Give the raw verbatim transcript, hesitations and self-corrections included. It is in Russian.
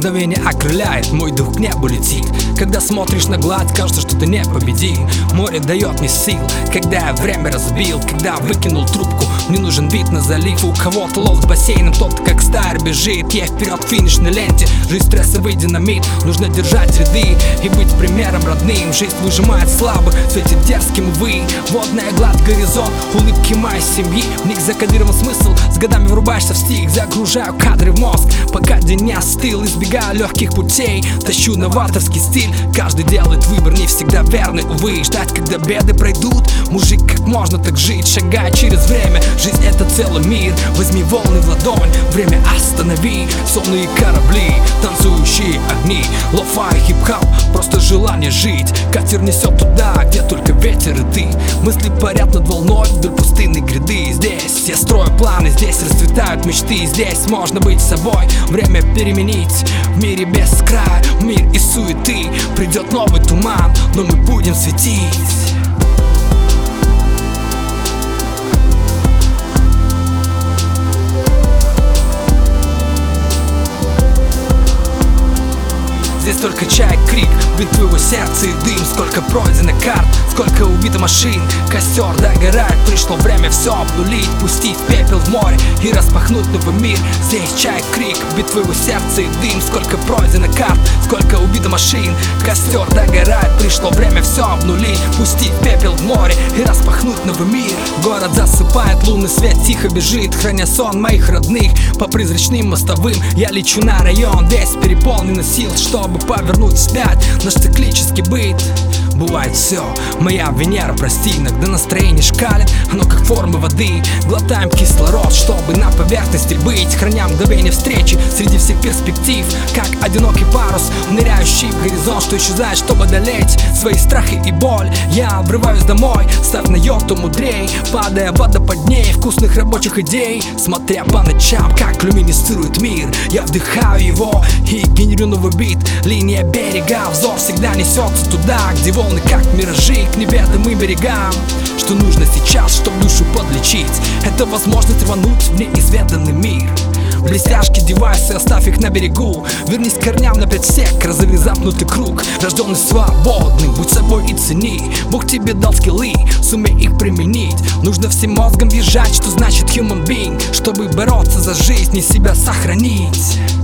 Вдохновение окрыляет, мой дух к небу летит. Когда смотришь на гладь, кажется, что ты непобедим. Море дает мне сил, когда я время разбил, когда выкинул трубку, мне нужен вид на залив. У кого-то лов бассейном, кто-то как стар бежит. Я вперед к финишной ленте, жизнь стрессовый динамит. Нужно держать ряды и быть примером родным. Жизнь выжимает слабых, светит дерзким вы. Водная гладь, горизонт, улыбки моей семьи. В них закодирован смысл, с годами врубаешься в стих. Загружаю кадры в мозг, пока день не остыл. Избегаю легких путей, тащу новаторский стиль. Каждый делает выбор, не всегда верный, увы. Ждать, когда беды пройдут, мужик, как можно так жить? Шагая через время, жизнь это целый мир. Возьми волны в ладонь, время останови. Сонные корабли, танцующие огни. Лофа и хип-хоп, просто желание жить. Катер несет туда, где только ветер и ты. Мысли парят над волной вдоль пустынной гряды. Здесь я строю планы, здесь расцветают мечты. Здесь можно быть собой, время переменить. В мире без края, мир из суеты. Придет новый туман, но мы будем светить. Здесь только чай, крик, бит твоего сердца и дым. Сколько пройдено карт, сколько убито машин. Костер догорает, пришло время все обнулить. Пустить пепел в море и распахнуть новый мир. Здесь чай, крик, бит твоего сердца и дым. Сколько пройдено карт, сколько убито машин. Костер догорает, пришло время все обнулить. Пустить пепел в море и распахнуть новый мир. Город засыпает, лунный свет тихо бежит, храня сон моих родных. По призрачным мостовым я лечу на район, весь переполнен сил, чтобы повернуть вспять наш циклический быт. Бывает все, моя Венера, прости. Иногда настроение шкалит, оно как форма воды. Глотаем кислород, чтобы на поверхности быть. Храня мгновение встречи среди всех перспектив. Как одинокий парус, ныряющий в горизонт, что исчезает, чтобы одолеть свои страхи и боль. Я врываюсь домой, став на йоту мудрей, падая в водопадней вкусных рабочих идей. Смотря по ночам, как люминесцирует мир, я вдыхаю его и генерю новый бит. Линия берега, взор всегда несется туда, где волны как миражи к неведомым берегам. Что нужно сейчас, чтобы душу подлечить? Это возможность рвануть в неизведанный мир. Блестяшки, девайсы, оставь их на берегу. Вернись к корням на пять сек, разорви замкнутый круг. Рожденный свободный, будь собой и цени. Бог тебе дал скиллы, сумей их применить. Нужно всем мозгом въезжать, что значит human being, чтобы бороться за жизнь и себя сохранить.